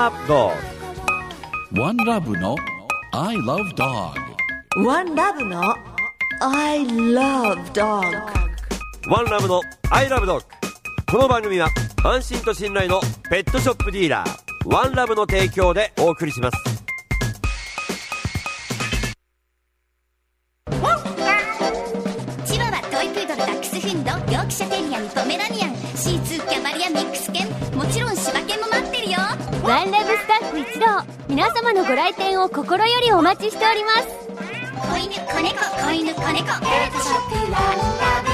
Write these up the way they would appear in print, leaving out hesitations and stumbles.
ドッグ。 ワンラブの I love dog。 ワンラブの I love dog。 ワンラブの I love dog。この番組は安心と信頼のペットショップディーラーワンラブの提供でお送りします。 チワワ、トイプードル、ダックスフンド、ヨークシャテリアン、ポメラニアン、シーツー、キャバリア、ミックス犬、もちろん柴犬も待ってるよ。 ワンラブスタッフ一同、皆様のご来店を心よりお待ちしております。 子犬、子猫、子犬、子猫、ペットショップワンラ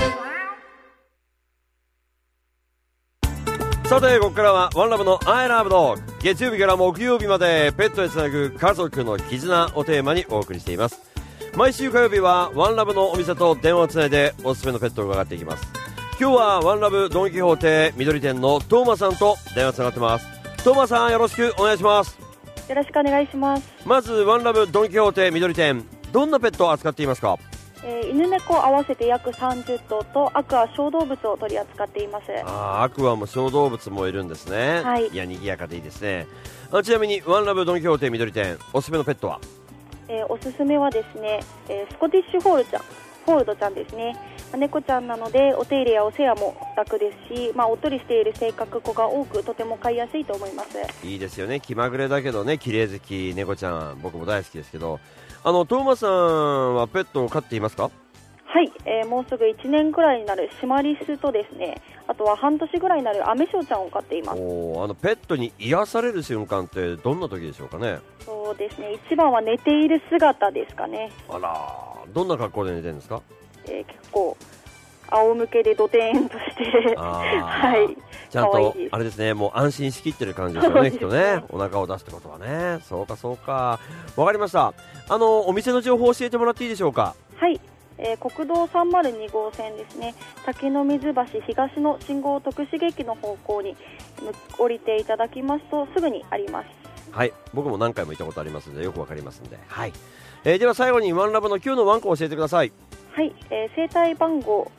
ブ。さてここからはワンラブの I love dog。 月曜日から木曜日までペットへつなぐ家族の絆をテーマにお送りしています。毎週火曜日はワンラブのお店と電話をつないでおすすめのペットを伺っていきます。今日はワンラブドンキホーテ緑店のトーマさんと電話つながってます。トーマさん、よろしくお願いします。 よろしくお願いします。 まずワンラブドンキホーテ緑店、どんなペットを扱っていますか？ 犬猫合わせて約30頭とアクア小動物を取り扱っています。 アクアも小動物もいるんですね。 はい。 いや、賑やかでいいですね。ちなみにワンラブドンキホーテ緑店おすすめのペットは？ おすすめはですね、スコティッシュフォールドちゃんですね。猫ちゃんなのでお手入れやお世話も楽ですし、おっとりしている性格子が多くとても飼いやすいと思います。 いいですよね。気まぐれだけどね、綺麗好き猫ちゃん、僕も大好きですけど、トーマさんはペットを飼っていますか？ はい、もうすぐ1年くらいになるシマリスとですね、あとは半年ぐらいになるアメショウちゃんを飼っています。 ペットに癒される瞬間ってどんな時でしょうかね？ そうですね、一番は寝ている姿ですかね。 あら、どんな格好で寝てるんですか？ 結構仰向けでドテーンとしてはい、 ちゃんとあれですね、もう安心しきってる感じですよねきっとね。お腹を出すってことはね。そうかそうか、わかりました。お店の情報を教えてもらっていいでしょうか？ はい、国道302号線ですね、滝の水橋東の信号徳重駅の方向に降りていただきますとすぐにあります。 はい、僕も何回も行ったことありますのでよくわかりますので、はい。では最後にワンラブの今日のワンコを教えてください。 はい、生体番号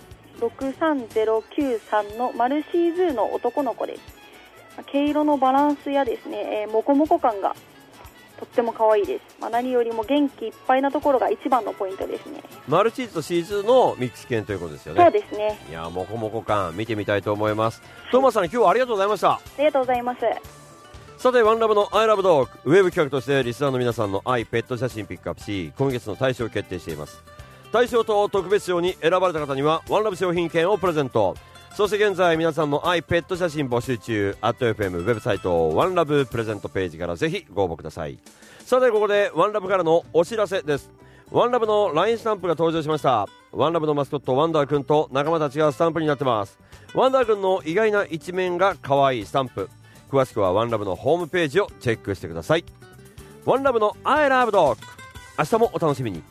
63093のマルシーズーの男の子です。毛色のバランスやですね、モコモコ感がとっても可愛いです。何よりも元気いっぱいなところが一番のポイントですね。 マルチーズとシーズーのミックス犬ということですよね。 そうですね。 いや、モコモコ感見てみたいと思います。トーマさん、今日はありがとうございました。 ありがとうございます。 さてワンラブの I love dog ウェブ企画としてリスナーの皆さんの愛ペット写真ピックアップし、今月の大賞を決定しています。大賞と特別賞に選ばれた方にはワンラブ商品券をプレゼント。そして現在皆さんの愛ペット写真募集中。@FM ウェブサイトワンラブプレゼントページからぜひご応募ください。さてここでワンラブからのお知らせです。ワンラブの LINE スタンプが登場しました。ワンラブのマスコットワンダーくんと仲間たちがスタンプになってます。ワンダーくんの意外な一面が可愛いスタンプ、詳しくはワンラブのホームページをチェックしてください。ワンラブの I love dog、 明日もお楽しみに。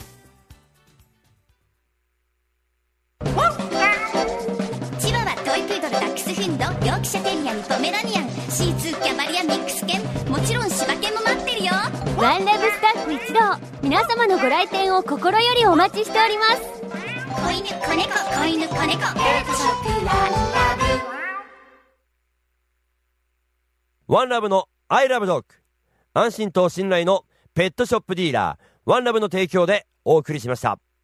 チワワ、トイプードル、ダックスフンド、ヨークシャテリアン、ポメラニアン、シーツー、キャバリア、ミックス犬、もちろん柴犬も待ってるよ。 ワンラブスタッフ一同、皆様のご来店を心よりお待ちしております。 子犬、子猫、子犬、子猫、ペットショップワンラブ。 ワンラブの I love dog、 安心と信頼のペットショップディーラーワンラブの提供でお送りしました。